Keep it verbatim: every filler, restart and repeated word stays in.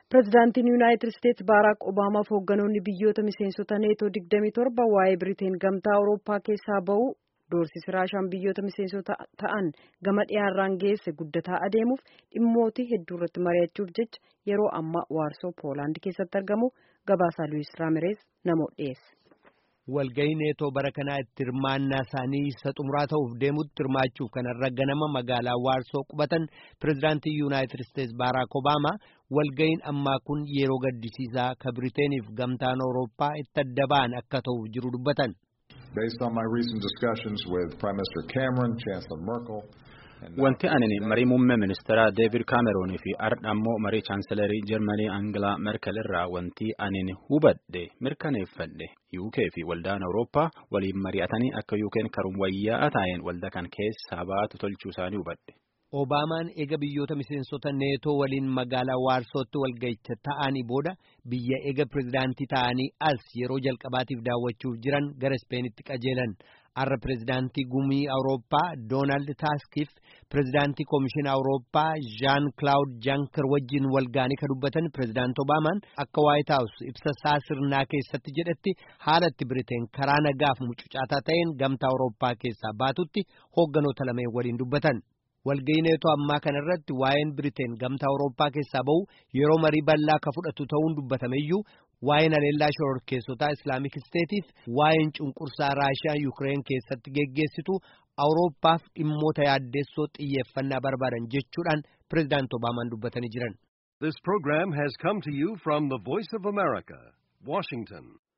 Pireezidaantiin Yuunaayitid Isteetsi Baaraak Obaamaaf hoogganoonni biyyoota miseensota neetoo digdamii torba waa'ee Biriteen gamtaa Awurooppaa keessaa ba'uu doorsisi Raashaan biyyoota miseensota ta'an gama dhiyaarraan geesse guddataa adeemuuf dhimmootii hedduu irratti mari'achuuf jecha yeroo ammaa Waarsoo Poolaand keessatti argamu gabaasaa Luwis Raamirees namoota dhiyeesse. Walgahii neetoo bara kanaa itti hirmaannaa isaanii isa xumuraa ta'uuf deemutti hirmaachuuf kanarra ganama magaalaa Waarsoo qubatan pireezidaantii Yuunaayitid Isteetsi Baaraak Obaamaa walgahiin ammaa kun yeroo gaddisiisaa ka Biriteeniif gamtaan Awurooppaa itti adda ba'an akka ta'uuf jiru dubbatan. Based on my recent discussions with Prime Minister Cameron, Chancellor Merkel, wanti ani marii muummee ministeeraa David Cameron fi ardha ammoo marii chaanseelarii Jarmanii Angela Merkel irraa wanti ani hubadhe mirkaneeffadhe U K fi waldaan Awurooppaa waliin mari'atanii akka U K'n karum wayyaa ta'een waldaa kan keessaa baatu tolchuu isaanii hubadhe. Obaamaan eega biyyoota miseensota neetoo waliin magaalaa Waarsootti walga'icha ta'anii booda biyya eega pireezidaantii ta'anii as yeroo jalqabaatiif daawwachuuf jiran gara Ispeenitti qajeelan. Har'a pireezidaantii gumii Awurooppaa Doonaald Taaskiif pireezidaantii Komishinaa Awurooppaa Jaan Kilaawud Janker wajjin walga'anii ka dubbatan pireezidaantii Obaamaan akka Waayit Haawus ibsa isaa sirnaa keessatti jedhetti haalatti Biriteen karaa nagaaf mucucaataa ta'een gamtaa Awurooppaa keessaa baatutti hoogganoota lameen waliin dubbatan. Walgahii neetoo ammaa kanarratti waa'een Biriteen gamtaa Awurooppaa keessaa ba'u yeroo marii bal'aa ka fudhatu ta'uun dubbatameyyuu waa'een haleellaa shororkeessotaa Islaamik Isteetiif waa'een cunqursaa Raashiyaa Yukireen keessatti geggeessitu Awurooppaaf dhimmoota yaaddeessoo xiyyeeffannaa barbaadan jechuudhaan pireezidaantii Obaamaan dubbatanii jiran. This program has come to you from the Voice of America, Washington.